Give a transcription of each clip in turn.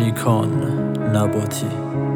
نیکان نباتی.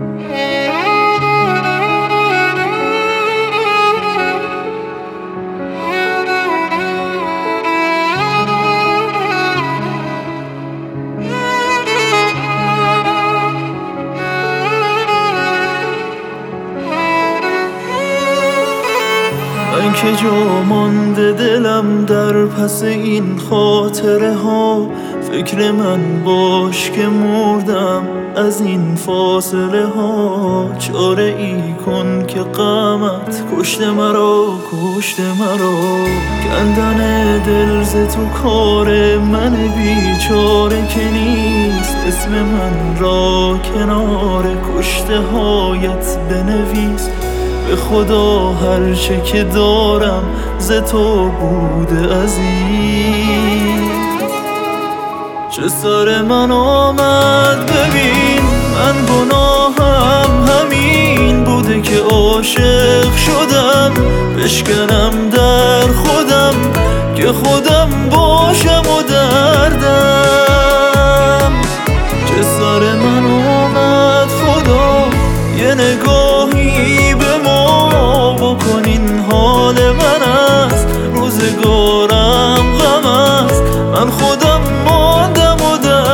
من که جا مانده دلم در پس این خاطره ها، فکر من باش که مردم از این فاصله ها. چاره ای کن که غمت کشته مرا، کشته مرا. کندن دل ز تو کار من بیچاره که نیست، اسم من را کنار کشته هایت بنویس. به خدا هرچه که دارم ز تو بوده عزیز. چه سر من آمد ببین، من گناهم همین بوده که عاشق شدم، بشکنم در خودم که خودم باشم و دردم. چه سر من آمد خدا، یه نگاهی به ما بکن، این حال من است، روزگارم غم است، من خودم ماندم و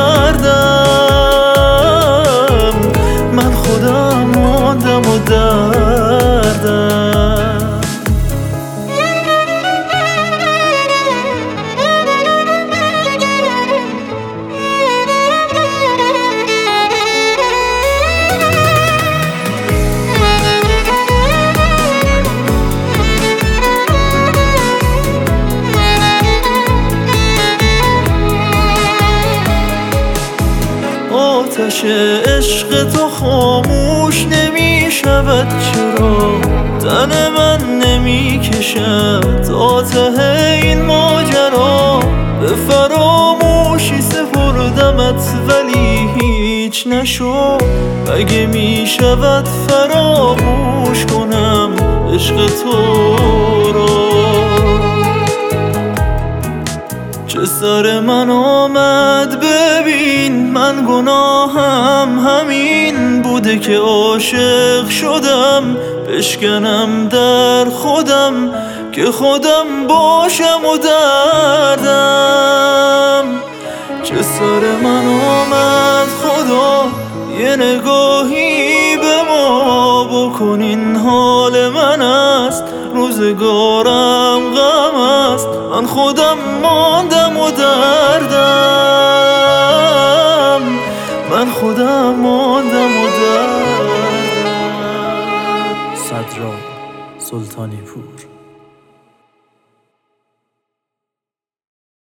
دردم، من خودم ماندم و دردم. آتش عشق تو خاموش نمی شود، چرا تن من نمی کشد آته این ماجرا. به فراموشی سپردمت ولی هیچ نشد، اگه می شود فراموش کنم عشق تو را. چه سر من آمد ببین، من گناهم همین بوده که عاشق شدم، بشکنم در خودم که خودم باشم و دردم. چه سر من آمد خدا، یه نگاهی به ما بکن، این حال من است، روزگارم غم است، من خودم ماندم و دردم، من خودم ماندم و دردم. صدرا سلطانی پور.